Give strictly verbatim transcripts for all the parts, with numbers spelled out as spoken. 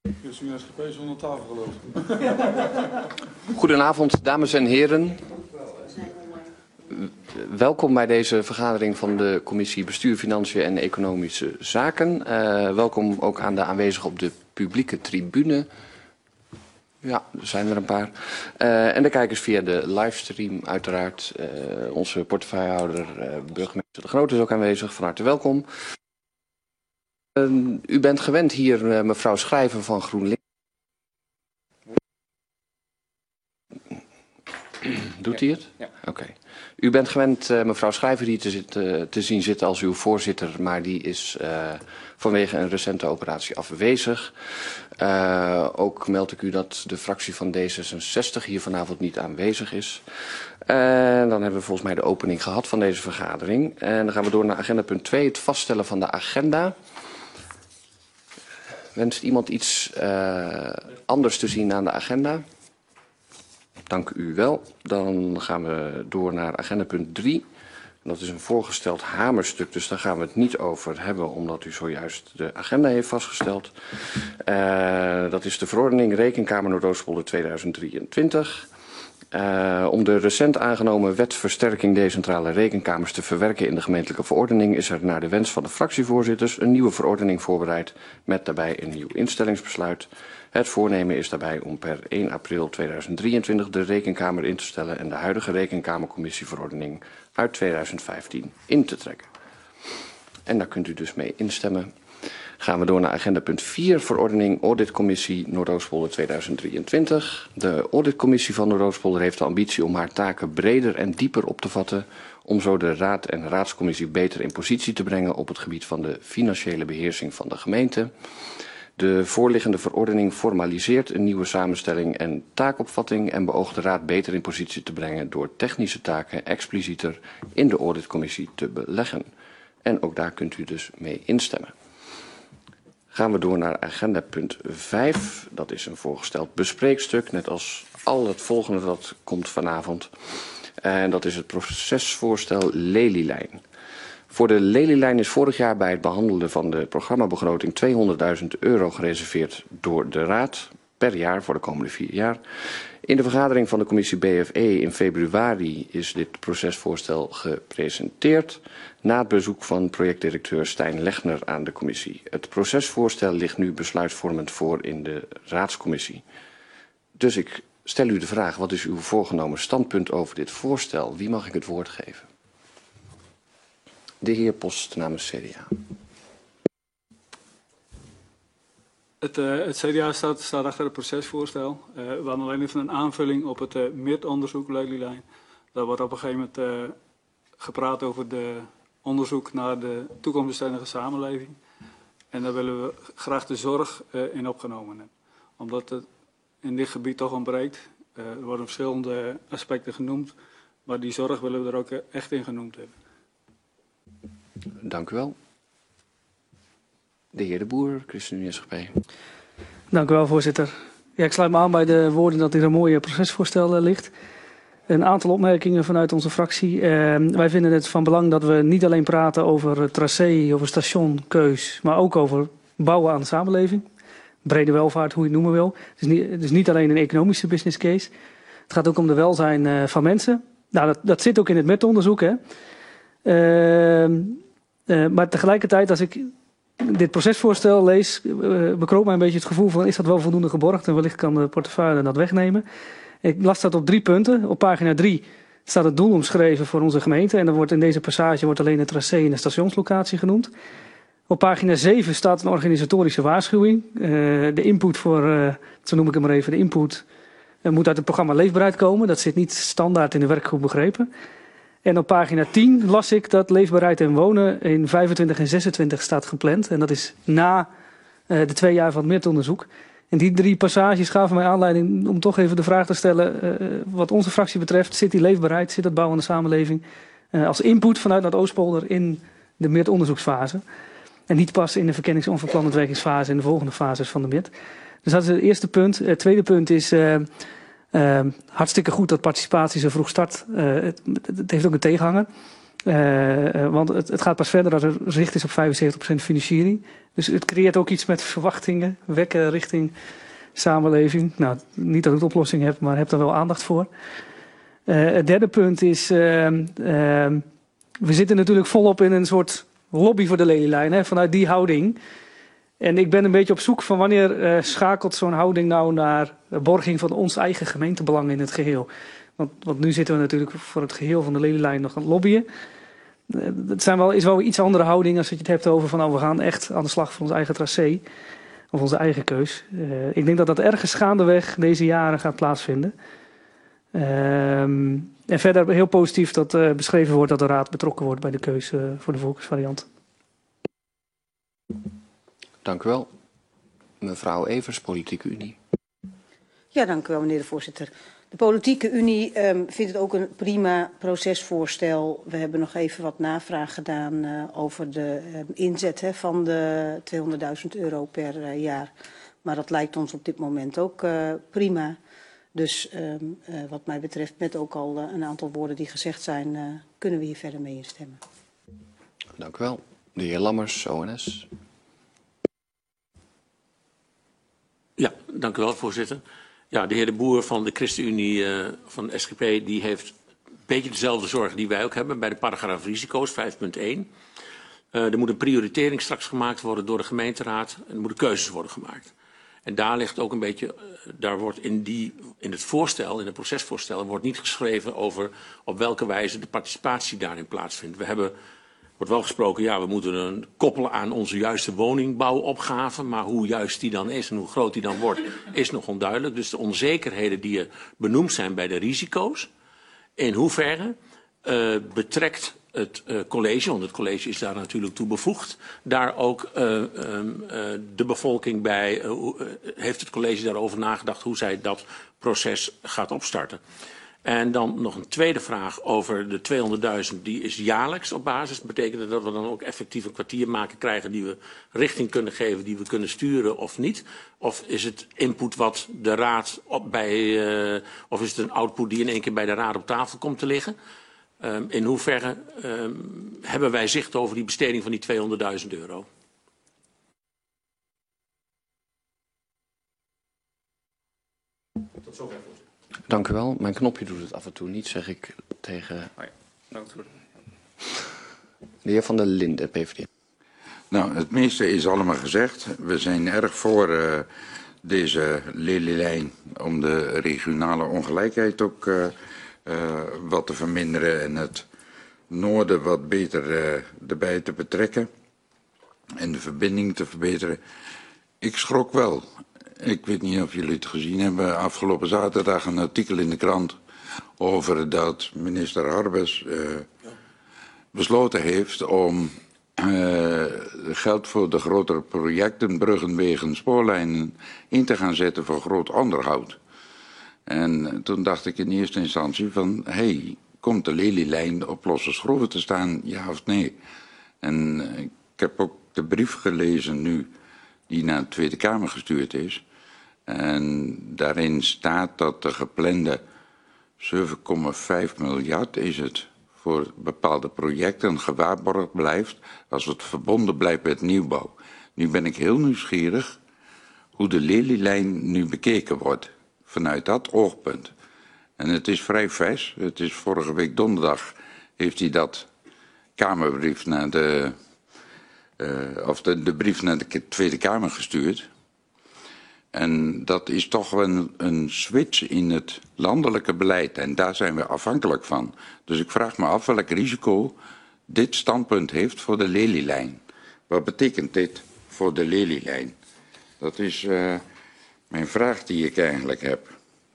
Dus u S G P is onder tafel gelopen. Goedenavond, dames en heren. Welkom bij deze vergadering van de Commissie Bestuur, Financiën en Economische Zaken. Uh, welkom ook aan de aanwezigen op de publieke tribune. Ja, er zijn er een paar. Uh, en de kijkers via de livestream uiteraard. Uh, onze portefeuillehouder, uh, burgemeester De Groot is ook aanwezig. Van harte welkom. Uh, u bent gewend hier, uh, mevrouw Schrijver van GroenLinks. Doet hij het? Ja. Oké. Okay. U bent gewend uh, mevrouw Schrijver hier te, zitten, te zien zitten als uw voorzitter, maar die is uh, vanwege een recente operatie afwezig. Uh, ook meld ik u dat de fractie van D zesenzestig hier vanavond niet aanwezig is. Uh, dan hebben we volgens mij de opening gehad van deze vergadering. En dan gaan we door naar agenda punt twee, het vaststellen van de agenda. Wenst iemand iets uh, anders te zien aan de agenda? Dank u wel. Dan gaan we door naar agenda punt drie. Dat is een voorgesteld hamerstuk, dus daar gaan we het niet over hebben, omdat u zojuist de agenda heeft vastgesteld. Uh, dat is de verordening Rekenkamer Noordoostpolder tweeduizend drieëntwintig. Uh, om de recent aangenomen wet versterking decentrale rekenkamers te verwerken in de gemeentelijke verordening is er naar de wens van de fractievoorzitters een nieuwe verordening voorbereid met daarbij een nieuw instellingsbesluit. Het voornemen is daarbij om per één april tweeduizend drieëntwintig de rekenkamer in te stellen en de huidige rekenkamercommissieverordening uit tweeduizend vijftien in te trekken. En daar kunt u dus mee instemmen. Gaan we door naar agenda punt vier, verordening Auditcommissie Noordoostpolder tweeduizend drieëntwintig. De Auditcommissie van Noordoostpolder heeft de ambitie om haar taken breder en dieper op te vatten, om zo de Raad en Raadscommissie beter in positie te brengen op het gebied van de financiële beheersing van de gemeente. De voorliggende verordening formaliseert een nieuwe samenstelling en taakopvatting en beoogt de Raad beter in positie te brengen door technische taken explicieter in de Auditcommissie te beleggen. En ook daar kunt u dus mee instemmen. Gaan we door naar agenda punt vijf. Dat is een voorgesteld bespreekstuk, net als al het volgende dat komt vanavond. En dat is het procesvoorstel Lelylijn. Voor de Lelylijn is vorig jaar bij het behandelen van de programmabegroting tweehonderdduizend euro gereserveerd door de Raad per jaar voor de komende vier jaar. In de vergadering van de commissie B F E in februari is dit procesvoorstel gepresenteerd na het bezoek van projectdirecteur Stijn Legner aan de commissie. Het procesvoorstel ligt nu besluitvormend voor in de Raadscommissie. Dus ik stel u de vraag, wat is uw voorgenomen standpunt over dit voorstel? Wie mag ik het woord geven? De heer Post namens C D A. Het, uh, het C D A staat, staat achter het procesvoorstel. Uh, we hadden alleen even een aanvulling op het uh, M I R-onderzoek Lelylijn. Daar wordt op een gegeven moment uh, gepraat over de onderzoek naar de toekomstbestendige samenleving. En daar willen we graag de zorg uh, in opgenomen hebben. Omdat het in dit gebied toch ontbreekt. Uh, er worden verschillende aspecten genoemd. Maar die zorg willen we er ook uh, echt in genoemd hebben. Dank u wel. De heer De Boer, ChristenUnie S G P. Dank u wel, voorzitter. Ja, ik sluit me aan bij de woorden dat hier een mooie procesvoorstel uh, ligt. Een aantal opmerkingen vanuit onze fractie. Uh, wij vinden het van belang dat we niet alleen praten over uh, tracé, over stationkeus, maar ook over bouwen aan de samenleving. Brede welvaart, hoe je het noemen wil. Het is niet, het is niet alleen een economische business case. Het gaat ook om de welzijn uh, van mensen. Nou, dat, dat zit ook in het M I R-onderzoek, hè. Uh, uh, maar tegelijkertijd, als ik dit procesvoorstel lees, uh, bekroopt mij een beetje het gevoel van, is dat wel voldoende geborgd en wellicht kan de portefeuille dat wegnemen. Ik las dat op drie punten. Op pagina drie staat het doel omschreven voor onze gemeente en dan wordt in deze passage wordt alleen het tracé en de stationslocatie genoemd. Op pagina zeven staat een organisatorische waarschuwing. Uh, de input voor, uh, zo noem ik hem maar even, de input uh, moet uit het programma Leefbaarheid komen. Dat zit niet standaard in de werkgroep begrepen. En op pagina tien las ik dat leefbaarheid en wonen in vijfentwintig en zesentwintig staat gepland. En dat is na uh, de twee jaar van het M I R-onderzoek. En die drie passages gaven mij aanleiding om toch even de vraag te stellen. Uh, wat onze fractie betreft, zit die leefbaarheid, zit dat bouwen aan de samenleving uh, als input vanuit Noordoostpolder in de M I R-onderzoeksfase. En niet pas in de verkennings- en verplanontwerkingsfase in de volgende fases van de M I R. Dus dat is het eerste punt. Het tweede punt is uh, uh, hartstikke goed dat participatie zo vroeg start. Uh, het, het heeft ook een tegenhanger. Uh, uh, want het, het gaat pas verder als er zicht is op vijfenzeventig procent financiering. Dus het creëert ook iets met verwachtingen, wekken richting samenleving. Nou, niet dat ik de oplossing heb, maar heb er wel aandacht voor. Uh, het derde punt is, uh, uh, we zitten natuurlijk volop in een soort lobby voor de lelielijn, hè, vanuit die houding. En ik ben een beetje op zoek van wanneer uh, schakelt zo'n houding nou naar borging van ons eigen gemeentebelang in het geheel. Want, want nu zitten we natuurlijk voor het geheel van de lelielijn nog aan het lobbyen. Het zijn wel, is wel iets andere houding als dat je het hebt over van nou, we gaan echt aan de slag voor ons eigen tracé. Of onze eigen keus. Uh, ik denk dat dat ergens gaandeweg deze jaren gaat plaatsvinden. Um, en verder heel positief dat uh, beschreven wordt dat de raad betrokken wordt bij de keuze uh, voor de volksvariant. Dank u wel. Mevrouw Evers, Politieke Unie. Ja, dank u wel, meneer de voorzitter. De Politieke Unie um, vindt het ook een prima procesvoorstel. We hebben nog even wat navraag gedaan uh, over de uh, inzet hè, van de tweehonderdduizend euro per uh, jaar. Maar dat lijkt ons op dit moment ook uh, prima. Dus um, uh, wat mij betreft, met ook al uh, een aantal woorden die gezegd zijn, uh, kunnen we hier verder mee instemmen. Dank u wel. De heer Lammers, O N S. Ja, dank u wel, voorzitter. Ja, de heer De Boer van de ChristenUnie uh, van de S G P die heeft een beetje dezelfde zorgen die wij ook hebben bij de paragraaf risico's vijf punt één. Uh, er moet een prioritering straks gemaakt worden door de gemeenteraad en er moeten keuzes worden gemaakt. En daar ligt ook een beetje, uh, daar wordt in, die, in het voorstel, in het procesvoorstel, wordt niet geschreven over op welke wijze de participatie daarin plaatsvindt. We hebben, wordt wel gesproken, ja, we moeten een koppelen aan onze juiste woningbouwopgave, maar hoe juist die dan is en hoe groot die dan wordt, is nog onduidelijk. Dus de onzekerheden die er benoemd zijn bij de risico's, in hoeverre uh, betrekt het uh, college, want het college is daar natuurlijk toe bevoegd, daar ook uh, um, uh, de bevolking bij, uh, uh, heeft het college daarover nagedacht hoe zij dat proces gaat opstarten. En dan nog een tweede vraag over de tweehonderdduizend, die is jaarlijks op basis. Dat betekent dat we dan ook effectief een kwartiermaker krijgen die we richting kunnen geven, die we kunnen sturen of niet? Of is het input wat de raad op bij, uh, of is het een output die in één keer bij de raad op tafel komt te liggen? Um, in hoeverre um, hebben wij zicht over die besteding van die tweehonderdduizend euro? Tot zover, voorzitter. Dank u wel. Mijn knopje doet het af en toe niet, zeg ik tegen Oh ja, dank u. de heer Van der Linden, P V D. Nou, het meeste is allemaal gezegd. We zijn erg voor uh, deze lelielijn om de regionale ongelijkheid ook uh, uh, wat te verminderen en het noorden wat beter uh, erbij te betrekken en de verbinding te verbeteren. Ik schrok wel. Ik weet niet of jullie het gezien hebben. Afgelopen zaterdag een artikel in de krant over dat minister Harbers uh, besloten heeft om uh, geld voor de grotere projecten, bruggen, wegen, spoorlijnen in te gaan zetten voor groot onderhoud. En toen dacht ik in eerste instantie van, hé, hey, komt de lelielijn op losse schroeven te staan, ja of nee? En uh, ik heb ook de brief gelezen nu die naar de Tweede Kamer gestuurd is. En daarin staat dat de geplande zeven komma vijf miljard is het voor bepaalde projecten gewaarborgd blijft als het verbonden blijft met nieuwbouw. Nu ben ik heel nieuwsgierig hoe de lelielijn nu bekeken wordt vanuit dat oogpunt. En het is vrij vers. Het is vorige week donderdag heeft hij dat Kamerbrief naar de, uh, of de, de brief naar de Tweede Kamer gestuurd. En dat is toch een, een switch in het landelijke beleid. En daar zijn we afhankelijk van. Dus ik vraag me af welk risico dit standpunt heeft voor de lelielijn. Wat betekent dit voor de lelielijn? Dat is uh, mijn vraag die ik eigenlijk heb.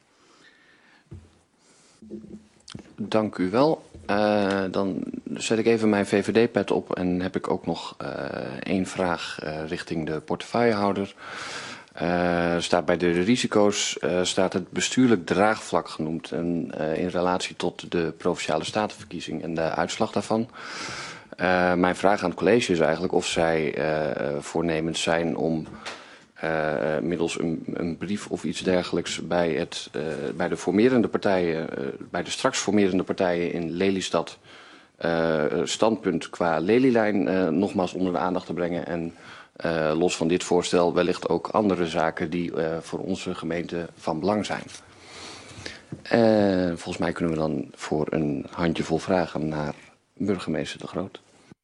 Dank u wel. Uh, dan zet ik even mijn V V D-pet op en heb ik ook nog uh, één vraag uh, richting de portefeuillehouder. Uh, staat bij de risico's uh, staat het bestuurlijk draagvlak genoemd en, uh, in relatie tot de Provinciale Statenverkiezing en de uitslag daarvan. Uh, mijn vraag aan het college is eigenlijk of zij uh, voornemens zijn om uh, middels een, een brief of iets dergelijks bij, het, uh, bij de formerende partijen, uh, bij de straks formerende partijen in Lelystad uh, standpunt qua lelielijn uh, nogmaals onder de aandacht te brengen. En uh, los van dit voorstel wellicht ook andere zaken die uh, voor onze gemeente van belang zijn. Uh, volgens mij kunnen we dan voor een handjevol vragen naar burgemeester De Groot.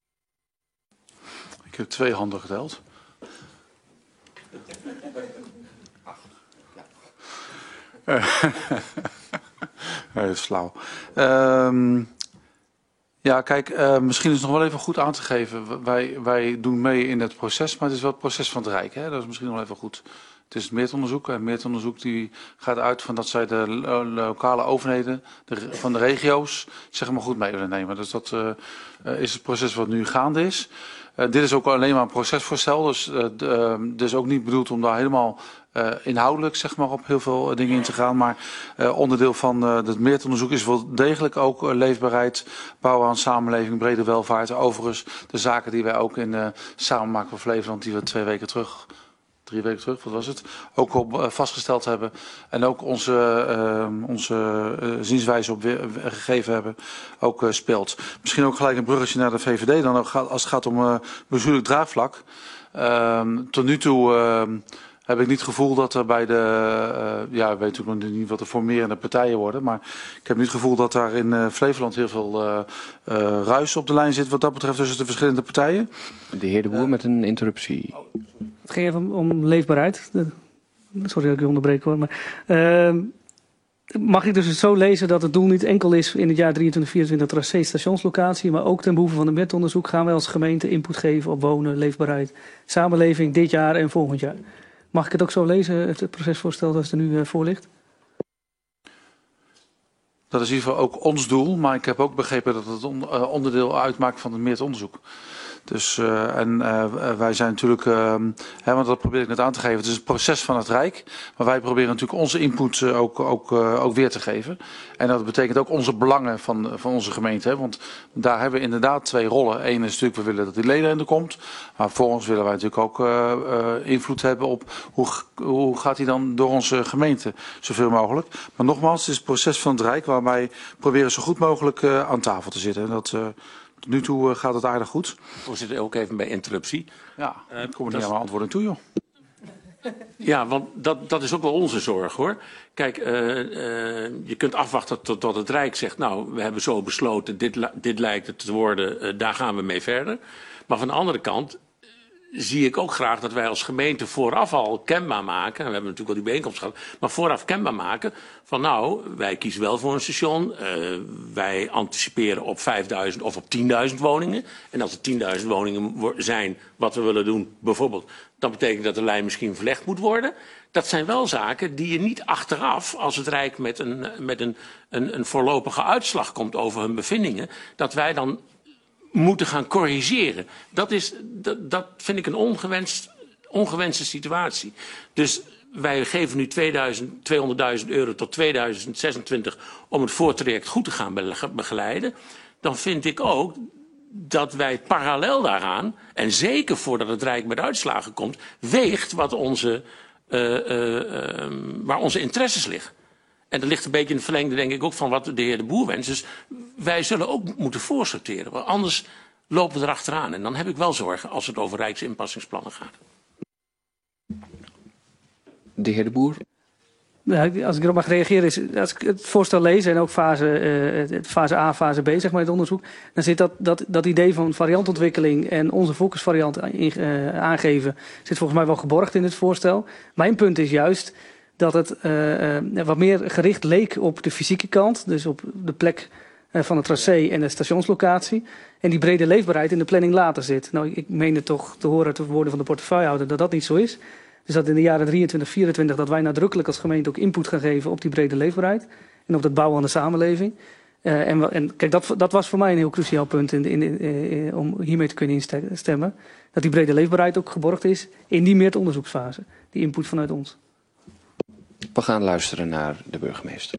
Ik heb twee handen geteld. Uh, dat is flauw. Uh, ja, kijk, uh, misschien is het nog wel even goed aan te geven. Wij, wij doen mee in het proces, maar het is wel het proces van het Rijk. Hè? Dat is misschien nog wel even goed. Het is het meertonderzoek. En het meertonderzoek die gaat uit van dat zij de lo lokale overheden de, van de regio's zeg maar goed mee willen nemen. Dus dat uh, uh, is het proces wat nu gaande is. Uh, dit is ook alleen maar een procesvoorstel, dus uh, uh, dus ook niet bedoeld om daar helemaal uh, inhoudelijk zeg maar, op heel veel uh, dingen in te gaan. Maar uh, onderdeel van uh, het meertonderzoek is wel degelijk ook uh, leefbaarheid, bouwen aan samenleving, brede welvaart. Overigens de zaken die wij ook in uh, Samen maken voor Flevoland, die we twee weken terug... drie weken terug, wat was het, ook op uh, vastgesteld hebben. En ook onze, uh, onze uh, zienswijze op weer, uh, gegeven hebben, ook uh, speelt. Misschien ook gelijk een bruggetje naar de V V D, dan ook als het gaat om uh, bestuurlijk draagvlak. Uh, tot nu toe uh, heb ik niet het gevoel dat er bij de, uh, ja, ik weet natuurlijk nog niet wat de formerende partijen worden, maar ik heb niet het gevoel dat daar in uh, Flevoland heel veel uh, uh, ruis op de lijn zit wat dat betreft tussen de verschillende partijen. De heer De Boer uh, met een interruptie. Het ging even om leefbaarheid. Sorry dat ik je onderbreek hoor. Maar, uh, mag ik dus het zo lezen dat het doel niet enkel is in het jaar drieëntwintig vierentwintig tracé stationslocatie, maar ook ten behoeve van het metonderzoek gaan wij als gemeente input geven op wonen, leefbaarheid, samenleving dit jaar en volgend jaar. Mag ik het ook zo lezen, het procesvoorstel dat er nu uh, voor ligt? Dat is in ieder geval ook ons doel, maar ik heb ook begrepen dat het on, uh, onderdeel uitmaakt van het meetonderzoek. Dus, uh, en uh, wij zijn natuurlijk, uh, hè, want dat probeer ik net aan te geven, het is het proces van het Rijk. Maar wij proberen natuurlijk onze input uh, ook, ook, uh, ook weer te geven. En dat betekent ook onze belangen van, van onze gemeente. Hè, want daar hebben we inderdaad twee rollen. Eén is natuurlijk, we willen dat die ledenrente komt. Maar volgens willen wij natuurlijk ook uh, uh, invloed hebben op hoe, hoe gaat die dan door onze gemeente zoveel mogelijk. Maar nogmaals, het is het proces van het Rijk waar wij proberen zo goed mogelijk uh, aan tafel te zitten. En dat... Uh, Tot nu toe uh, gaat het aardig goed. Voorzitter, ook even bij interruptie. Ja, uh, ik kom er niet aan mijn antwoorden toe, joh. Ja, want dat, dat is ook wel onze zorg, hoor. Kijk, uh, uh, je kunt afwachten tot, tot het Rijk zegt, nou, we hebben zo besloten, dit, dit lijkt het te worden, uh, daar gaan we mee verder. Maar van de andere kant zie ik ook graag dat wij als gemeente vooraf al kenbaar maken, en we hebben natuurlijk al die bijeenkomst gehad, maar vooraf kenbaar maken van nou, wij kiezen wel voor een station, uh, wij anticiperen op vijfduizend of op tienduizend woningen. En als er tienduizend woningen zijn wat we willen doen, bijvoorbeeld, dan betekent dat de lijn misschien verlegd moet worden. Dat zijn wel zaken die je niet achteraf, als het Rijk met een, met een, een, een voorlopige uitslag komt over hun bevindingen, dat wij dan moeten gaan corrigeren. Dat, is, dat, dat vind ik een ongewenst, ongewenste situatie. Dus wij geven nu tweehonderdduizend euro tot tweeduizend zesentwintig om het voortraject goed te gaan begeleiden. Dan vind ik ook dat wij parallel daaraan, en zeker voordat het Rijk met uitslagen komt, weegt wat onze, uh, uh, uh, waar onze interesses liggen. En dat ligt een beetje in het verlengde, denk ik, ook van wat de heer De Boer wenst. Dus wij zullen ook moeten voorsorteren. Want anders lopen we erachteraan. En dan heb ik wel zorgen als het over rijksinpassingsplannen gaat. De heer De Boer. Ja, als ik erop mag reageren, is als ik het voorstel lees en ook fase, uh, fase A, fase B, zeg maar, het onderzoek, dan zit dat, dat, dat idee van variantontwikkeling en onze focusvariant in, uh, aangeven, zit volgens mij wel geborgd in het voorstel. Mijn punt is juist dat het uh, uh, wat meer gericht leek op de fysieke kant, dus op de plek uh, van het tracé en de stationslocatie, en die brede leefbaarheid in de planning later zit. Nou, ik meende toch te horen uit de woorden van de portefeuillehouder dat dat niet zo is. Dus dat in de jaren drieëntwintig, vierentwintig dat wij nadrukkelijk als gemeente ook input gaan geven op die brede leefbaarheid en op het bouwen aan de samenleving. Uh, en, en kijk, dat, dat was voor mij een heel cruciaal punt in, in, in, in, om hiermee te kunnen instemmen. Dat die brede leefbaarheid ook geborgd is in die meetonderzoeksfase. Die input vanuit ons. We gaan luisteren naar de burgemeester.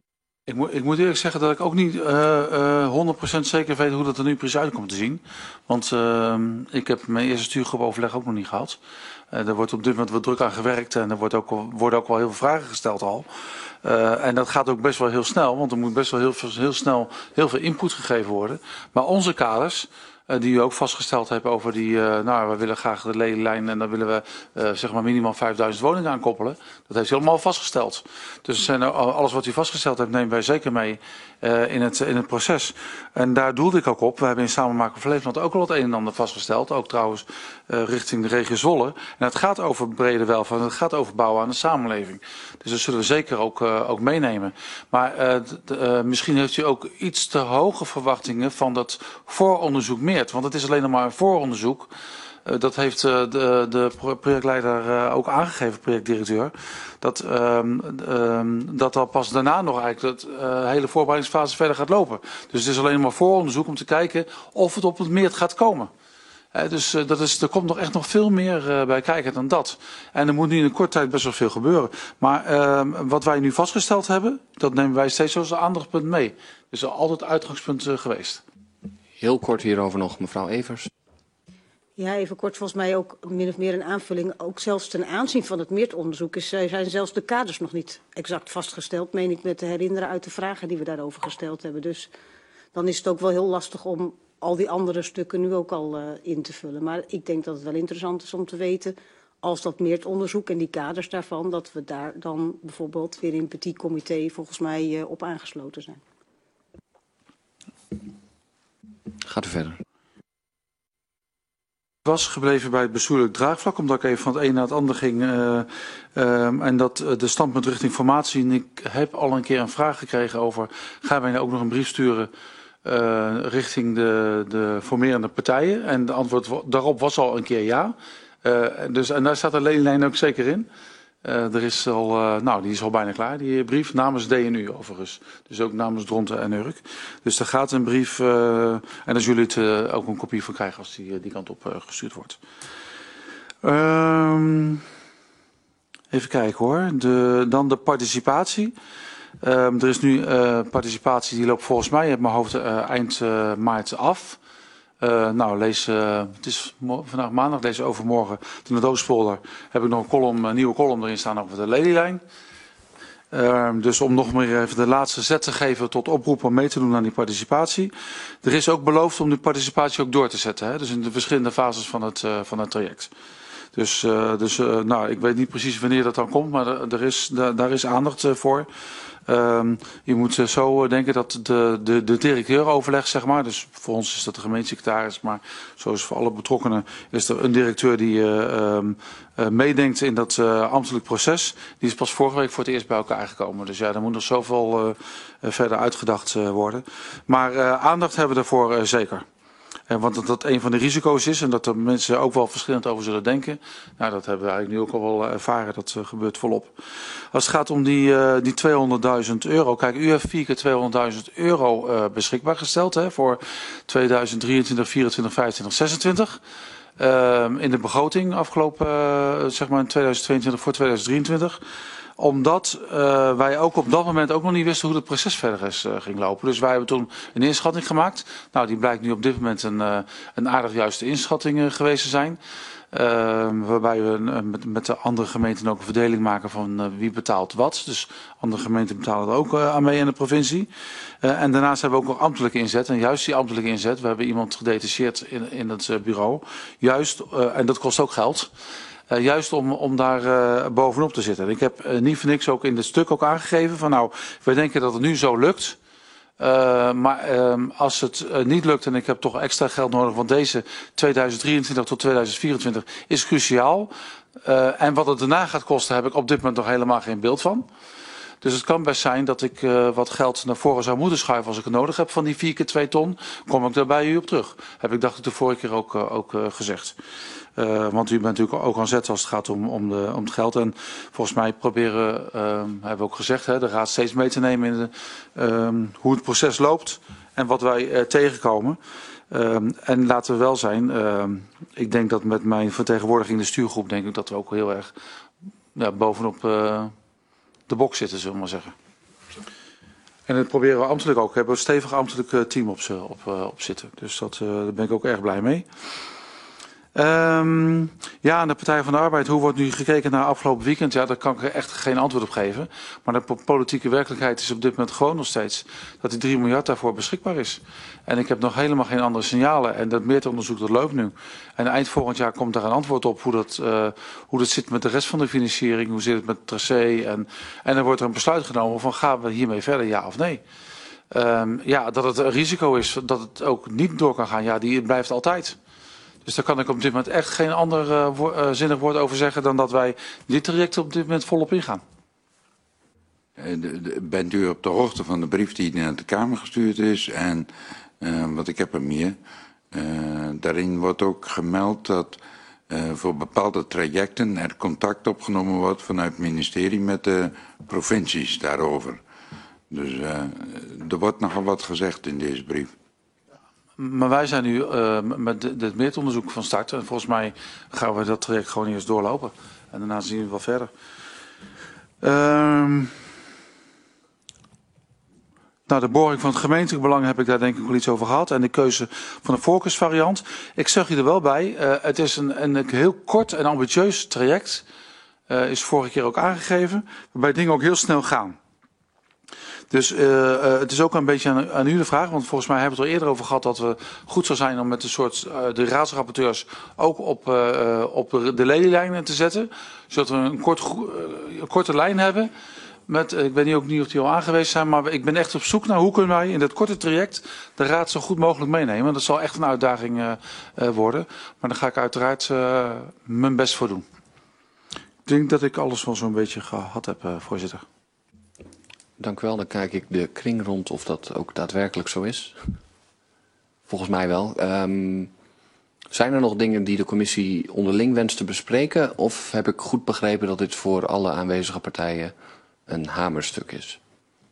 Ik moet, ik moet eerlijk zeggen dat ik ook niet uh, uh, honderd procent zeker weet hoe dat er nu precies uit komt te zien. Want uh, ik heb mijn eerste stuurgroepoverleg ook nog niet gehad. Uh, er wordt op dit moment wat druk aan gewerkt en er wordt ook, worden ook wel heel veel vragen gesteld al. Uh, en dat gaat ook best wel heel snel, want er moet best wel heel, heel snel heel veel input gegeven worden. Maar onze kaders, uh, die u ook vastgesteld hebt over die, uh, nou we willen graag de lelijn en dan willen we uh, zeg maar minimaal vijfduizend woningen aankoppelen. Dat heeft u helemaal vastgesteld. Dus zijn er, alles wat u vastgesteld hebt nemen wij zeker mee uh, in, het, in het proces. En daar doelde ik ook op. We hebben in Samenmaken voor Flevoland ook al het een en ander vastgesteld. Ook trouwens uh, richting de regio Zwolle. En het gaat over brede welvaart. Het gaat over bouwen aan de samenleving. Dus dat zullen we zeker ook, uh, ook meenemen. Maar uh, d, uh, misschien heeft u ook iets te hoge verwachtingen van dat vooronderzoek Meert. Want het is alleen nog maar een vooronderzoek. Uh, dat heeft uh, de, de projectleider uh, ook aangegeven, projectdirecteur. Dat, um, um, dat al pas daarna nog eigenlijk de uh, hele voorbereidingsfase verder gaat lopen. Dus het is alleen maar vooronderzoek om te kijken of het op het Meert gaat komen. He, dus uh, dat is, er komt nog echt nog veel meer uh, bij kijken dan dat. En er moet nu in een korte tijd best wel veel gebeuren. Maar uh, wat wij nu vastgesteld hebben, dat nemen wij steeds als aandachtspunt mee. Dus al altijd uitgangspunt uh, geweest. Heel kort hierover nog, mevrouw Evers. Ja, even kort, volgens mij ook min of meer een aanvulling. Ook zelfs ten aanzien van het Meert-onderzoek is, zijn zelfs de kaders nog niet exact vastgesteld, meen ik me te herinneren uit de vragen die we daarover gesteld hebben. Dus dan is het ook wel heel lastig om al die andere stukken nu ook al uh, in te vullen. Maar ik denk dat het wel interessant is om te weten, als dat Meert-onderzoek en die kaders daarvan, dat we daar dan bijvoorbeeld weer in het petit comité volgens mij uh, op aangesloten zijn. Gaat u verder. Ik was gebleven bij het bestuurlijk draagvlak, omdat ik even van het een naar het ander ging. Uh, uh, en dat uh, de standpunt richting formatie. En ik heb al een keer een vraag gekregen over, gaan wij nou ook nog een brief sturen uh, richting de, de formerende partijen? En de antwoord daarop was al een keer ja. Uh, dus, en daar staat de leenlijn ook zeker in. Uh, er is al, uh, nou, die is al bijna klaar, die brief, namens D N U overigens. Dus ook namens Dronten en Urk. Dus er gaat een brief, uh, en als jullie het uh, ook een kopie van krijgen als die, die kant op uh, gestuurd wordt. Um, even kijken hoor, de, dan de participatie. Um, er is nu uh, participatie, die loopt volgens mij, uit mijn hoofd, uh, eind uh, maart af. Uh, nou, lees, uh, het is vandaag maandag, lees overmorgen de Noordoostpolder. Heb ik nog een, column, een nieuwe column erin staan over de lelielijn. Uh, dus om nog meer even de laatste zet te geven tot oproep om mee te doen aan die participatie. Er is ook beloofd om die participatie ook door te zetten. Hè? Dus in de verschillende fases van het, uh, van het traject. Dus, uh, dus uh, nou, ik weet niet precies wanneer dat dan komt, maar er, er is, daar, daar is aandacht uh, voor. Um, je moet uh, zo denken dat de, de, de directeur overlegt, zeg maar. Dus voor ons is dat de gemeentesecretaris, maar zoals voor alle betrokkenen is er een directeur die uh, um, uh, meedenkt in dat uh, ambtelijk proces. Die is pas vorige week voor het eerst bij elkaar gekomen. Dus ja, er moet nog zoveel uh, uh, verder uitgedacht uh, worden. Maar uh, aandacht hebben we daarvoor uh, zeker. En want dat, dat een van de risico's is en dat er mensen ook wel verschillend over zullen denken. Nou, dat hebben we eigenlijk nu ook al wel ervaren. Dat uh, gebeurt volop. Als het gaat om die, uh, die tweehonderdduizend euro. Kijk, u heeft vier keer tweehonderdduizend euro uh, beschikbaar gesteld hè, voor tweeduizend drieëntwintig, vierentwintig, vijfentwintig, zesentwintig. Uh, in de begroting afgelopen, uh, zeg maar in tweeduizend tweeëntwintig voor tweeduizend drieëntwintig. Omdat uh, wij ook op dat moment ook nog niet wisten hoe het proces verder is, uh, ging lopen. Dus wij hebben toen een inschatting gemaakt. Nou, die blijkt nu op dit moment een, uh, een aardig juiste inschatting uh, geweest te zijn. Uh, waarbij we uh, met, met de andere gemeenten ook een verdeling maken van uh, wie betaalt wat. Dus andere gemeenten betalen er ook uh, aan mee in de provincie. Uh, en daarnaast hebben we ook nog ambtelijke inzet. En juist die ambtelijke inzet, we hebben iemand gedetacheerd in, in het uh, bureau. Juist, uh, en dat kost ook geld. Uh, juist om, om daar uh, bovenop te zitten. En ik heb uh, niet voor niks ook in dit stuk ook aangegeven van nou, wij denken dat het nu zo lukt. Uh, maar uh, als het uh, niet lukt en ik heb toch extra geld nodig, want deze tweeduizend drieëntwintig tot tweeduizend vierentwintig is cruciaal. Uh, en wat het daarna gaat kosten heb ik op dit moment nog helemaal geen beeld van. Dus het kan best zijn dat ik uh, wat geld naar voren zou moeten schuiven als ik het nodig heb van die vier keer twee ton. Kom ik daar bij u op terug. Heb ik dacht ik de vorige keer ook, uh, ook uh, gezegd. Uh, want u bent natuurlijk ook aan zet als het gaat om, om, de, om het geld. En volgens mij proberen, uh, hebben we ook gezegd, hè, de raad steeds mee te nemen in de, uh, hoe het proces loopt en wat wij uh, tegenkomen. Uh, en laten we wel zijn, uh, ik denk dat met mijn vertegenwoordiging in de stuurgroep, denk ik dat we ook heel erg ja, bovenop uh, de bok zitten, zullen we maar zeggen. En dat proberen we ambtelijk ook. We hebben een stevig ambtelijk uh, team op, op, uh, op zitten. Dus dat, uh, daar ben ik ook erg blij mee. Um, ja, aan de Partij van de Arbeid, hoe wordt nu gekeken naar afgelopen weekend? Ja, daar kan ik echt geen antwoord op geven. Maar de politieke werkelijkheid is op dit moment gewoon nog steeds dat die drie miljard daarvoor beschikbaar is. En ik heb nog helemaal geen andere signalen. En dat meetonderzoek dat loopt nu. En eind volgend jaar komt daar een antwoord op hoe dat, uh, hoe dat zit met de rest van de financiering. Hoe zit het met het tracé? En, en dan wordt er een besluit genomen van gaan we hiermee verder, ja of nee? Um, ja, dat het een risico is dat het ook niet door kan gaan, ja, die blijft altijd. Dus daar kan ik op dit moment echt geen ander uh, wo uh, zinnig woord over zeggen dan dat wij dit traject op dit moment volop ingaan. Bent u op de hoogte van de brief die naar de Kamer gestuurd is? En uh, wat ik heb er meer. Uh, daarin wordt ook gemeld dat uh, voor bepaalde trajecten er contact opgenomen wordt vanuit het ministerie met de provincies daarover. Dus uh, er wordt nogal wat gezegd in deze brief. Maar wij zijn nu uh, met dit meetonderzoek van start. En volgens mij gaan we dat traject gewoon eerst doorlopen. En daarna zien we wel verder. Um, nou, de boring van het gemeentelijk belang heb ik daar denk ik wel iets over gehad. En de keuze van de voorkeursvariant. Ik zeg je er wel bij. Uh, het is een, een heel kort en ambitieus traject. Uh, is vorige keer ook aangegeven. Waarbij dingen ook heel snel gaan. Dus uh, uh, het is ook een beetje aan, aan u de vraag, want volgens mij hebben we het er eerder over gehad dat we goed zou zijn om met een soort uh, de raadsrapporteurs ook op, uh, op de lelielijnen te zetten. Zodat we een, kort, uh, een korte lijn hebben. Met, uh, ik weet niet ook niet of die al aangewezen zijn, maar ik ben echt op zoek naar hoe kunnen wij in dat korte traject de raad zo goed mogelijk meenemen. Dat zal echt een uitdaging uh, uh, worden, maar daar ga ik uiteraard uh, mijn best voor doen. Ik denk dat ik alles wel zo'n beetje gehad heb, uh, voorzitter. Dank u wel. Dan kijk ik de kring rond of dat ook daadwerkelijk zo is. Volgens mij wel. Um, zijn er nog dingen die de commissie onderling wenst te bespreken? Of heb ik goed begrepen dat dit voor alle aanwezige partijen een hamerstuk is?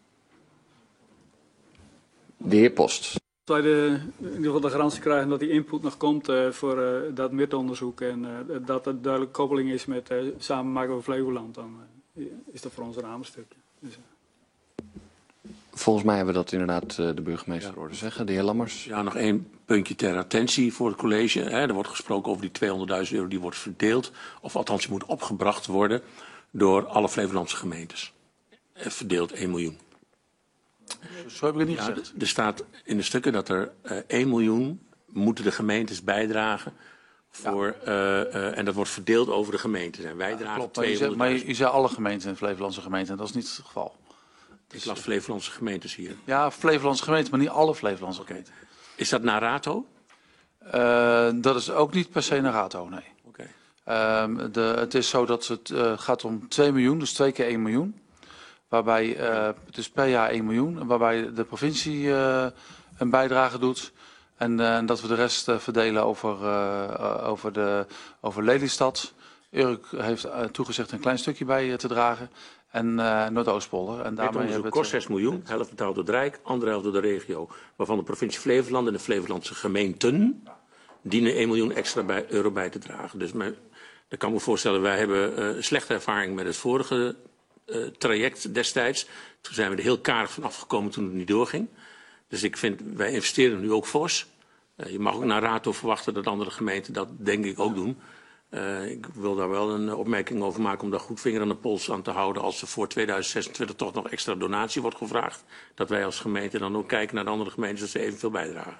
De heer Post. Als wij de, in ieder geval de garantie krijgen dat die input nog komt uh, voor uh, dat meetonderzoek en uh, dat er duidelijk koppeling is met uh, samenmaken van Flevoland, dan uh, is dat voor ons een hamerstuk. Dus, uh. Volgens mij hebben we dat inderdaad uh, de burgemeester hoorde zeggen. De heer Lammers. Ja, nog één puntje ter attentie voor het college. Hè. Er wordt gesproken over die tweehonderdduizend euro die wordt verdeeld. Of althans, die moet opgebracht worden door alle Flevolandse gemeentes. En verdeeld één miljoen. Zo heb ik het niet ja, gezegd. Er staat in de stukken dat er uh, één miljoen moeten de gemeentes bijdragen. Voor, ja. uh, uh, en dat wordt verdeeld over de gemeentes. En wij ja, dragen klopt, maar je zei, maar je zei alle gemeenten in de Flevolandse gemeenten. En dat is niet het geval. Ik las Flevolandse gemeentes hier. Ja, Flevolandse gemeenten, maar niet alle Flevolandse gemeenten. Is dat naar rato? Uh, dat is ook niet per se naar rato, nee. Okay. Um, de, het is zo dat het uh, gaat om twee miljoen, dus twee keer één miljoen. Waarbij, uh, dus per jaar één miljoen, waarbij de provincie uh, een bijdrage doet. En uh, dat we de rest uh, verdelen over, uh, uh, over, de, over Lelystad. Urk heeft uh, toegezegd een klein stukje bij uh, te dragen. En uh, Noordoostpolder. En daarmee hebben het kost zes miljoen, helft betaald door het Rijk, andere helft door de regio. Waarvan de provincie Flevoland en de Flevolandse gemeenten dienen één miljoen extra bij, euro bij te dragen. Dus mijn, ik kan me voorstellen, wij hebben uh, slechte ervaring met het vorige uh, traject destijds. Toen zijn we er heel karig van afgekomen toen het niet doorging. Dus ik vind, wij investeren nu ook fors. Uh, je mag ook naar rato verwachten dat andere gemeenten dat denk ik ook doen. Uh, ik wil daar wel een opmerking over maken om daar goed vinger aan de pols aan te houden als er voor tweeduizend zesentwintig toch nog extra donatie wordt gevraagd. Dat wij als gemeente dan ook kijken naar de andere gemeentes dat ze evenveel bijdragen.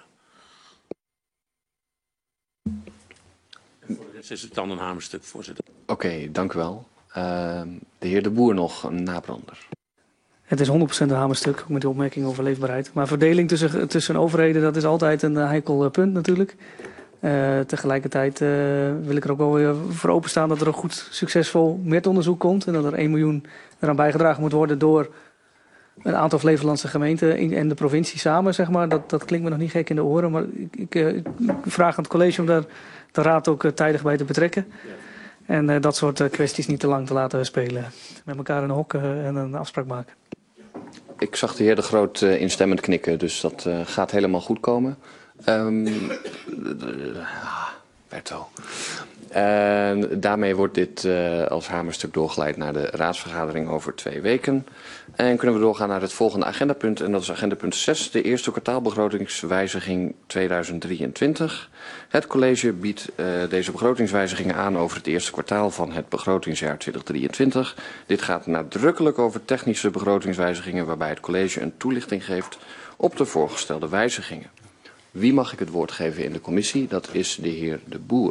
En voor de rest is het dan een hamerstuk, voorzitter. Oké, okay, dank u wel. Uh, de heer De Boer nog, een nabrander. Het is honderd procent een hamerstuk, ook met de opmerking over leefbaarheid. Maar verdeling tussen, tussen overheden, dat is altijd een heikel punt natuurlijk. Uh, tegelijkertijd uh, wil ik er ook wel weer voor openstaan dat er een goed, succesvol meetonderzoek komt. En dat er één miljoen eraan bijgedragen moet worden door een aantal Flevolandse gemeenten en de provincie samen, zeg maar. Dat, dat klinkt me nog niet gek in de oren, maar ik, ik, ik vraag aan het college om daar de raad ook uh, tijdig bij te betrekken. Ja. En uh, dat soort uh, kwesties niet te lang te laten spelen. Met elkaar in een hok uh, en een afspraak maken. Ik zag de heer De Groot uh, instemmend knikken, dus dat uh, gaat helemaal goed komen. Um, Berto. En daarmee wordt dit uh, als hamerstuk doorgeleid naar de raadsvergadering over twee weken. En kunnen we doorgaan naar het volgende agendapunt. En dat is agendapunt zes, de eerste kwartaalbegrotingswijziging tweeduizend drieëntwintig. Het college biedt uh, deze begrotingswijzigingen aan over het eerste kwartaal van het begrotingsjaar tweeduizend drieëntwintig. Dit gaat nadrukkelijk over technische begrotingswijzigingen waarbij het college een toelichting geeft op de voorgestelde wijzigingen. Wie mag ik het woord geven in de commissie? Dat is de heer De Boer.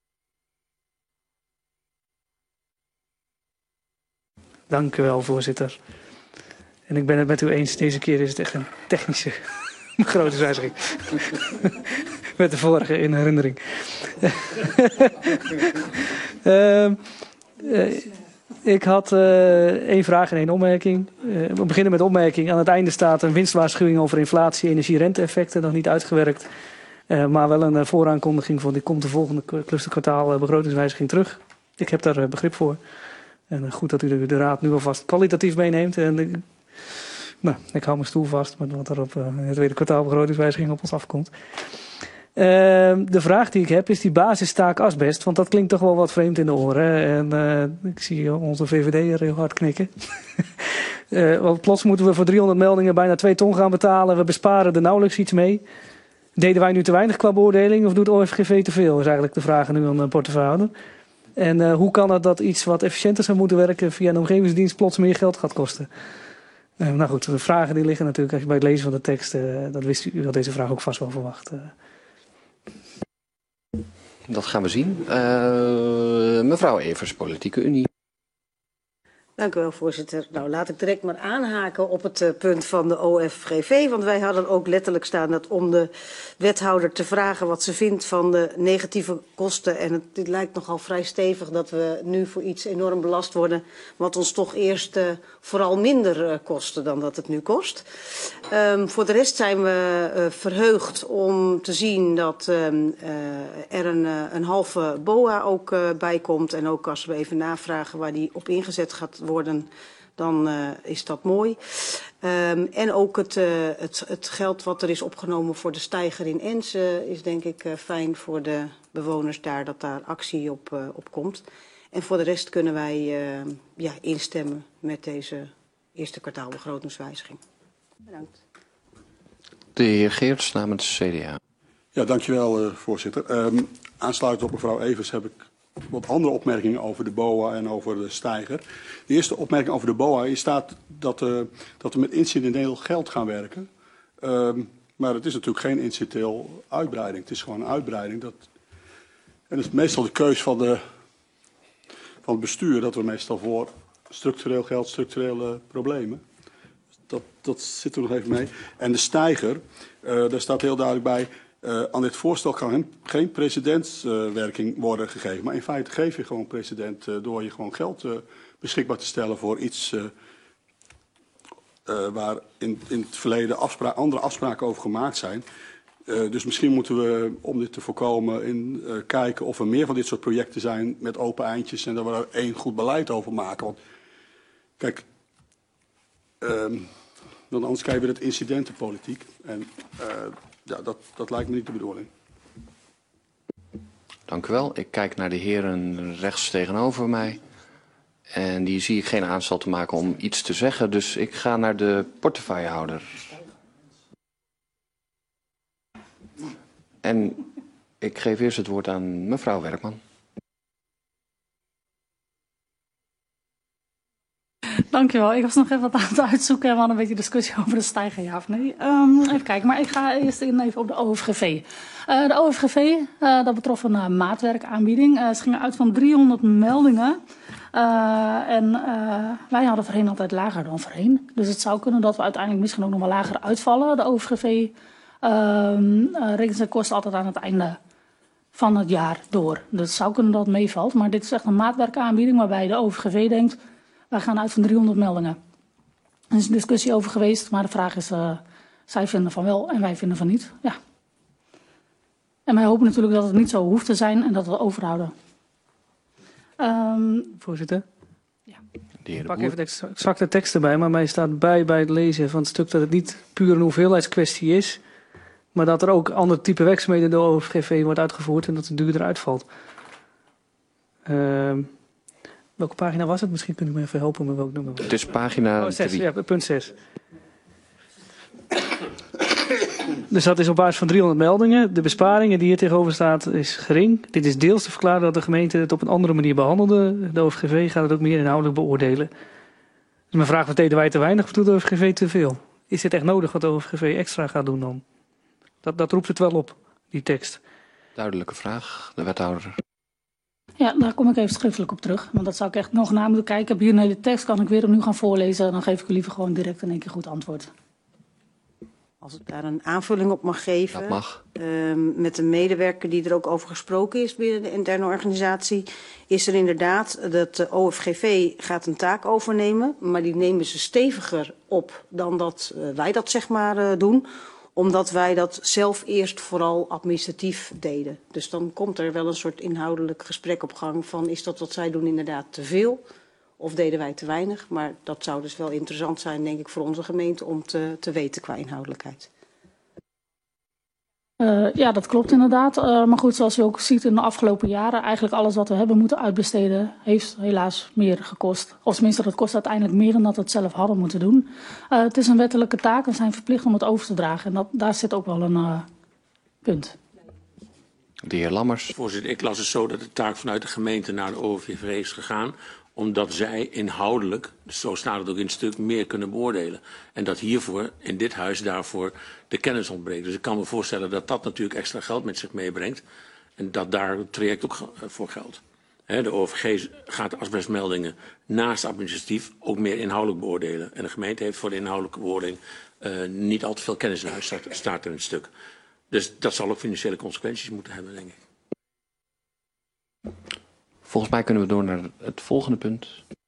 Dank u wel, voorzitter. En ik ben het met u eens, deze keer is het echt een technische begrotingswijziging. Met de vorige in herinnering. uh, uh, ik had uh, één vraag en één opmerking. Uh, we beginnen met de opmerking. Aan het einde staat een winstwaarschuwing over inflatie, energie-rente-effecten. Nog niet uitgewerkt, uh, maar wel een uh, vooraankondiging van die komt de volgende clusterkwartaal uh, begrotingswijziging terug. Ik heb daar uh, begrip voor. En goed dat u de, de raad nu alvast kwalitatief meeneemt. En ik, nou, ik hou mijn stoel vast met wat er op uh, het tweede kwartaal begrotingswijziging op ons afkomt. Uh, de vraag die ik heb is die basistaak asbest. Want dat klinkt toch wel wat vreemd in de oren. En uh, ik zie onze V V D'er heel hard knikken. uh, want plots moeten we voor driehonderd meldingen bijna twee ton gaan betalen. We besparen er nauwelijks iets mee. Deden wij nu te weinig qua beoordeling of doet O F G V te veel? Is eigenlijk de vraag nu aan de portefeuillehouder. En uh, hoe kan het dat iets wat efficiënter zou moeten werken via een omgevingsdienst plots meer geld gaat kosten? Uh, nou goed, de vragen die liggen natuurlijk als je bij het lezen van de tekst, uh, dat wist u, u had deze vraag ook vast wel verwacht. Uh. Dat gaan we zien. Uh, mevrouw Evers, Politieke Unie. Dank u wel, voorzitter. Nou, laat ik direct maar aanhaken op het uh, punt van de O F G V. Want wij hadden ook letterlijk staan dat om de wethouder te vragen wat ze vindt van de negatieve kosten. En het, dit lijkt nogal vrij stevig dat we nu voor iets enorm belast worden. Wat ons toch eerst uh, vooral minder uh, kostte dan dat het nu kost. Um, voor de rest zijn we uh, verheugd om te zien dat um, uh, er een, uh, een halve B O A ook uh, bij komt. En ook als we even navragen waar die op ingezet gaat worden, dan uh, is dat mooi. Um, en ook het, uh, het, het geld wat er is opgenomen voor de steiger in Ens uh, is denk ik uh, fijn voor de bewoners daar, dat daar actie op, uh, op komt. En voor de rest kunnen wij uh, ja, instemmen met deze eerste kwartaalbegrotingswijziging. Bedankt. De heer Geerts namens C D A. Ja, dankjewel uh, voorzitter. Um, aansluitend op mevrouw Evers heb ik wat andere opmerkingen over de B O A en over de steiger. De eerste opmerking over de B O A. Hier staat dat, uh, dat we met incidenteel geld gaan werken. Um, maar het is natuurlijk geen incidenteel uitbreiding. Het is gewoon een uitbreiding. Dat... En het is meestal de keus van, de, van het bestuur dat we meestal voor structureel geld, structurele problemen. Dat, dat zit er nog even mee. En de steiger, uh, daar staat heel duidelijk bij, uh, aan dit voorstel kan hem geen precedentswerking uh, worden gegeven. Maar in feite geef je gewoon precedent uh, door je gewoon geld uh, beschikbaar te stellen voor iets uh, uh, waar in, in het verleden afspra andere afspraken over gemaakt zijn. Uh, dus misschien moeten we, om dit te voorkomen, in, uh, kijken of er meer van dit soort projecten zijn met open eindjes en dat we er één goed beleid over maken. Want kijk, um, dan anders krijgen we het incidentenpolitiek. En uh, ja, dat, dat lijkt me niet de bedoeling. Dank u wel. Ik kijk naar de heren rechts tegenover mij. En die zie ik geen aanstal te maken om iets te zeggen. Dus ik ga naar de portefeuillehouder. En ik geef eerst het woord aan mevrouw Werkman. Dankjewel. Ik was nog even wat aan het uitzoeken en we hadden een beetje discussie over de stijger, ja of nee. Um, even kijken, maar ik ga eerst in even op de O F G V. Uh, de O F G V, uh, dat betrof een uh, maatwerkaanbieding. Uh, ze gingen uit van driehonderd meldingen. Uh, en uh, wij hadden voorheen altijd lager dan voorheen. Dus het zou kunnen dat we uiteindelijk misschien ook nog wel lager uitvallen. De O F G V uh, uh, rekent zijn kosten altijd aan het einde van het jaar door. Dus het zou kunnen dat het meevalt. Maar dit is echt een maatwerkaanbieding waarbij de O F G V denkt, wij gaan uit van driehonderd meldingen. Er is een discussie over geweest, maar de vraag is, uh, zij vinden van wel en wij vinden van niet. Ja. En wij hopen natuurlijk dat het niet zo hoeft te zijn en dat we het overhouden. Um, Voorzitter? Ja. Ik pak even de exacte tekst erbij, maar mij staat bij bij het lezen van het stuk dat het niet puur een hoeveelheidskwestie is, maar dat er ook ander type werkzaamheden door O F G V wordt uitgevoerd en dat het duurder uitvalt. Uh, welke pagina was het? Misschien kunt u me even helpen met welk nummer. Het is pagina oh, zes, drie. Ja, punt zes. Dus dat is op basis van driehonderd meldingen. De besparingen die hier tegenover staat is gering. Dit is deels te verklaren dat de gemeente het op een andere manier behandelde. De O F G V gaat het ook meer inhoudelijk beoordelen. Dus mijn vraag, wat deden wij te weinig of doet de O F G V te veel? Is dit echt nodig wat de O F G V extra gaat doen dan? Dat, dat roept het wel op, die tekst. Duidelijke vraag, de wethouder. Ja, daar kom ik even schriftelijk op terug. Want dat zou ik echt nog na moeten kijken. Ik heb hier een hele tekst, kan ik weer opnieuw gaan voorlezen. Dan geef ik u liever gewoon direct in één keer goed antwoord. Als ik daar een aanvulling op mag geven. Dat mag. Um, met de medewerker die er ook over gesproken is binnen de interne organisatie. Is er inderdaad dat de O F G V gaat een taak overnemen. Maar die nemen ze steviger op dan dat uh, wij dat zeg maar uh, doen. Omdat wij dat zelf eerst vooral administratief deden. Dus dan komt er wel een soort inhoudelijk gesprek op gang van is dat wat zij doen inderdaad te veel? Of deden wij te weinig? Maar dat zou dus wel interessant zijn, denk ik, voor onze gemeente om te, te weten qua inhoudelijkheid. Uh, ja, dat klopt inderdaad. Uh, maar goed, zoals u ook ziet in de afgelopen jaren, eigenlijk alles wat we hebben moeten uitbesteden, heeft helaas meer gekost. Of tenminste, dat kost uiteindelijk meer dan dat we het zelf hadden moeten doen. Uh, het is een wettelijke taak en we zijn verplicht om het over te dragen. En dat, daar zit ook wel een uh, punt. De heer Lammers. Voorzitter, ik las het zo dat de taak vanuit de gemeente naar de O F G V is gegaan, omdat zij inhoudelijk, dus zo staat het ook in het stuk, meer kunnen beoordelen. En dat hiervoor, in dit huis, daarvoor de kennis ontbreekt. Dus ik kan me voorstellen dat dat natuurlijk extra geld met zich meebrengt. En dat daar het traject ook voor geldt. He, de O F G gaat de asbestmeldingen naast administratief ook meer inhoudelijk beoordelen. En de gemeente heeft voor de inhoudelijke beoordeling uh, niet al te veel kennis in huis, staat, staat er in het stuk. Dus dat zal ook financiële consequenties moeten hebben, denk ik. Volgens mij kunnen we door naar het volgende punt.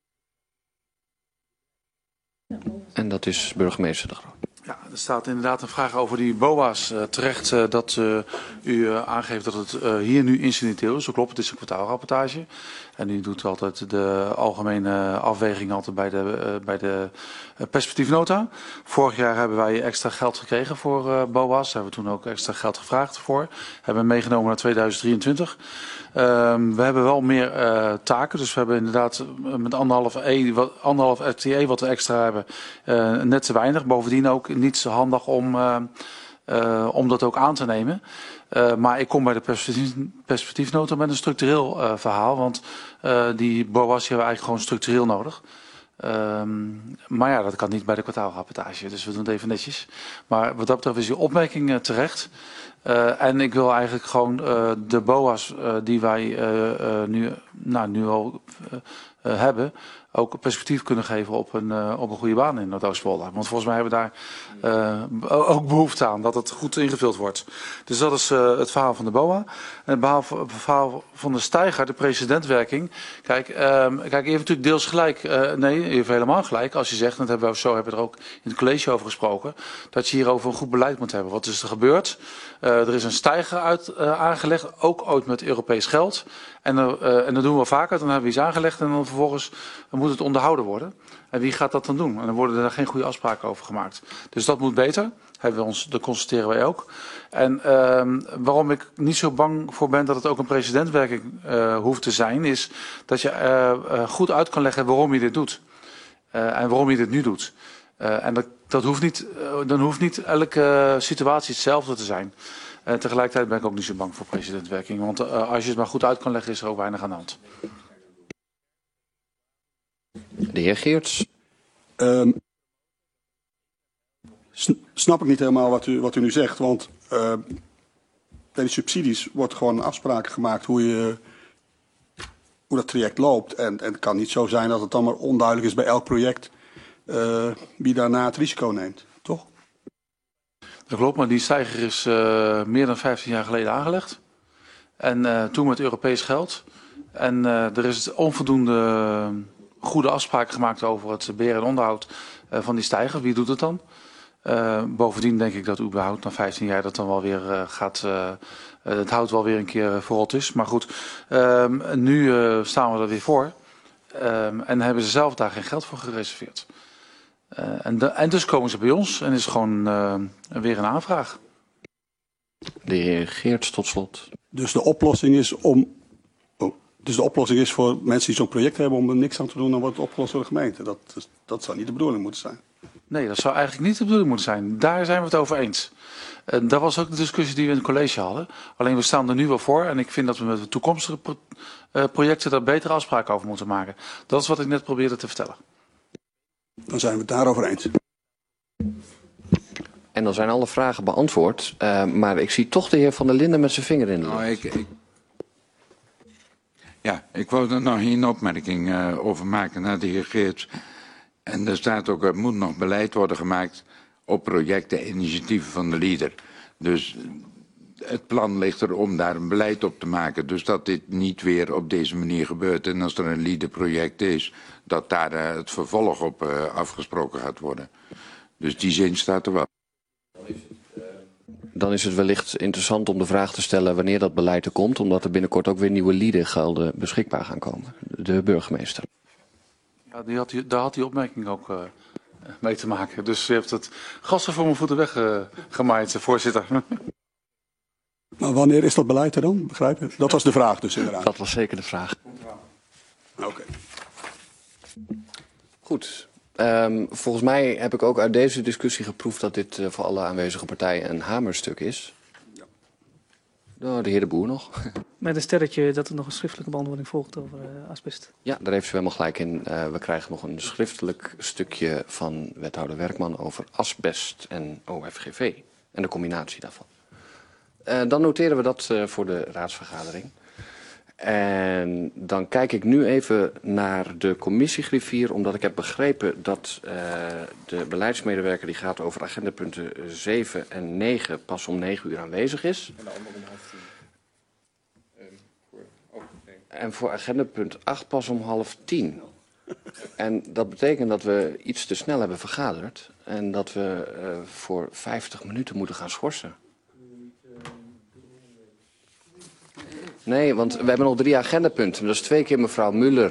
En dat is burgemeester De Groot. Ja, er staat inderdaad een vraag over die B O A's. Uh, terecht uh, dat uh, u uh, aangeeft dat het uh, hier nu incidenteel is. Zo klopt, het is een kwartaalrapportage. En u doet altijd de algemene afweging altijd bij de, uh, bij de uh, perspectiefnota. Vorig jaar hebben wij extra geld gekregen voor uh, B O A's. Daar hebben we toen ook extra geld gevraagd voor. Hebben we meegenomen naar tweeduizend drieëntwintig. Um, we hebben wel meer uh, taken, dus we hebben inderdaad met anderhalf, e, wat, anderhalf R T E wat we extra hebben, uh, net te weinig. Bovendien ook niet zo handig om, uh, uh, om dat ook aan te nemen. Uh, maar ik kom bij de perspectief, perspectiefnota met een structureel uh, verhaal, want uh, die B O A's hebben we eigenlijk gewoon structureel nodig. Um, maar ja, dat kan niet bij de kwartaalrapportage, dus we doen het even netjes. Maar wat dat betreft is uw opmerking uh, terecht. Uh, en ik wil eigenlijk gewoon uh, de B O A's uh, die wij uh, uh, nu, nou, nu al uh, uh, hebben, ook een perspectief kunnen geven op een, uh, op een goede baan in Noordoostpolder. Want volgens mij hebben we daar uh, ook behoefte aan dat het goed ingevuld wordt. Dus dat is uh, het verhaal van de B O A. En het verhaal van de steiger, de precedentwerking. Kijk, uh, kijk, je heeft natuurlijk deels gelijk. Uh, nee, je heeft helemaal gelijk. Als je zegt, en dat hebben we, zo hebben we er ook in het college over gesproken, dat je hierover een goed beleid moet hebben. Wat is er gebeurd? Uh, er is een steiger uit, uh, aangelegd, ook ooit met Europees geld. En, uh, en dat doen we vaker. Dan hebben we iets aangelegd en dan vervolgens dan moet het onderhouden worden. En wie gaat dat dan doen? En dan worden er geen goede afspraken over gemaakt. Dus dat moet beter. Hebben we ons, dat constateren wij ook. En uh, waarom ik niet zo bang voor ben dat het ook een precedentwerking uh, hoeft te zijn, is dat je uh, uh, goed uit kan leggen waarom je dit doet. Uh, en waarom je dit nu doet. Uh, en dat, dat hoeft niet, uh, dan hoeft niet elke uh, situatie hetzelfde te zijn. Uh, tegelijkertijd ben ik ook niet zo bang voor precedentwerking. Want uh, als je het maar goed uit kan leggen, is er ook weinig aan de hand. De heer Geerts. Um, snap ik niet helemaal wat u, wat u nu zegt. Want uh, bij die subsidies wordt gewoon afspraken gemaakt hoe, je, hoe dat traject loopt. En, en het kan niet zo zijn dat het dan maar onduidelijk is bij elk project uh, wie daarna het risico neemt. Toch? Dat klopt, maar die steiger is uh, meer dan vijftien jaar geleden aangelegd. En uh, toen met Europees geld. En uh, er is onvoldoende uh, goede afspraken gemaakt over het beheer en onderhoud uh, van die steiger. Wie doet het dan? Uh, bovendien denk ik dat überhaupt na vijftien jaar dat dan wel weer uh, gaat, uh, uh, het hout wel weer een keer verrot is. Maar goed, uh, nu uh, staan we er weer voor. Uh, en hebben ze zelf daar geen geld voor gereserveerd. Uh, en, de, en dus komen ze bij ons en is gewoon uh, weer een aanvraag. De heer Geerts tot slot. Dus de oplossing is om... Oh, dus de oplossing is voor mensen die zo'n project hebben om er niks aan te doen, dan wordt het opgelost door de gemeente. Dat, is, dat zou niet de bedoeling moeten zijn. Nee, dat zou eigenlijk niet de bedoeling moeten zijn. Daar zijn we het over eens. En dat was ook de discussie die we in het college hadden. Alleen we staan er nu wel voor en ik vind dat we met de toekomstige pro uh, projecten daar betere afspraken over moeten maken. Dat is wat ik net probeerde te vertellen. Dan zijn we het daarover eens. En dan zijn alle vragen beantwoord. Uh, maar ik zie toch de heer Van der Linden met zijn vinger in de lucht. Nou, ik, ik... Ja, ik wou er nog één opmerking uh, over maken naar de heer Geerts. En er staat ook, er moet nog beleid worden gemaakt op projecten en initiatieven van de leader. Dus het plan ligt er om daar een beleid op te maken. Dus dat dit niet weer op deze manier gebeurt. En als er een leaderproject is, dat daar uh, het vervolg op uh, afgesproken gaat worden. Dus die zin staat er wel. Dan is het wellicht interessant om de vraag te stellen wanneer dat beleid er komt. Omdat er binnenkort ook weer nieuwe leadergelden beschikbaar gaan komen. De burgemeester. Ja, die had die, daar had die opmerking ook uh, mee te maken. Dus je hebt het gassen voor mijn voeten weggemaaid, uh, voorzitter. Maar wanneer is dat beleid er dan? Begrijp je? Dat was de vraag dus inderdaad. Dat was zeker de vraag. Oké. Okay. Goed. Um, volgens mij heb ik ook uit deze discussie geproefd dat dit uh, voor alle aanwezige partijen een hamerstuk is. Ja. Oh, de heer De Boer nog. Met een sterretje dat er nog een schriftelijke beantwoording volgt over uh, asbest. Ja, daar heeft u helemaal gelijk in. Uh, we krijgen nog een schriftelijk stukje van wethouder Werkman over asbest en O F G V. En de combinatie daarvan. Uh, dan noteren we dat uh, voor de raadsvergadering. En dan kijk ik nu even naar de commissiegriffier, omdat ik heb begrepen dat uh, de beleidsmedewerker die gaat over agendapunten zeven en negen pas om negen uur aanwezig is. En de andere om half tien. Um, voor, oh, nee. En voor agendapunt acht pas om half tien. En dat betekent dat we iets te snel hebben vergaderd en dat we uh, voor vijftig minuten moeten gaan schorsen. Nee, want we hebben nog drie agendapunten. Dat is twee keer mevrouw Muller.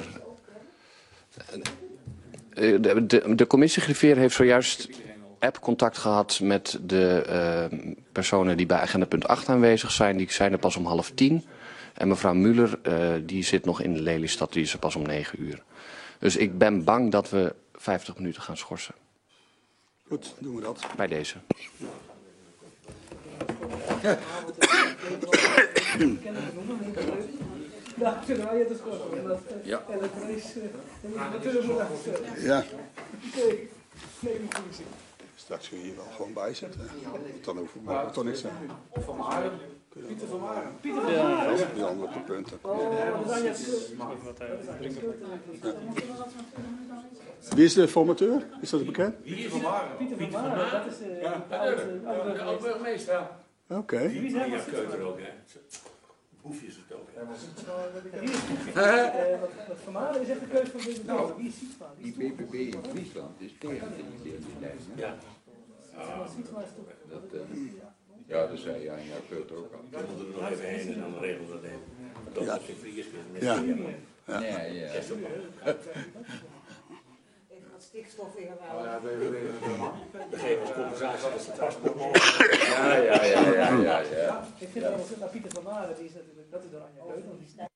De, de, de commissiegriffier heeft zojuist app-contact gehad met de uh, personen die bij agendapunt acht aanwezig zijn. Die zijn er pas om half tien. En mevrouw Muller, uh, die zit nog in de Lelystad, die is er pas om negen uur. Dus ik ben bang dat we vijftig minuten gaan schorsen. Goed, doen we dat. Bij deze. Ja. Ja. Ja. Straks kun je hier wel gewoon bijzetten. Dan hoef ik toch niks te zeggen. Van Maren. Pieter van Maren. Pieter van Maren. Ja, die andere punten. Wie is de formateur? Is dat bekend? Pieter van Maren. Pieter van Maren, dat is de oud-burgemeester. Oké. Okay. Die is ja, Keuter ook, hè. Hoefje is het ook, hè. Wat Van Maren is echt de keuze van de nou, wie is Sietsma? Die B B B in Friesland is tegen de identiteit. Ja. Dat, uh, ja, dat zei Jan ja, Keuter ook al. Dan moeten we er nog even heen en dan regelen we dat even. Dat ja. is geen vliegers. Ja. Ja. Nee, ja. Stikstof inhouden. Ja, we geven ons compensatie als het transport. Ja, ja, ja, ja, ja, ja. Ik vind dat Pieter van Maren, die is natuurlijk, dat is door Anja Keuter.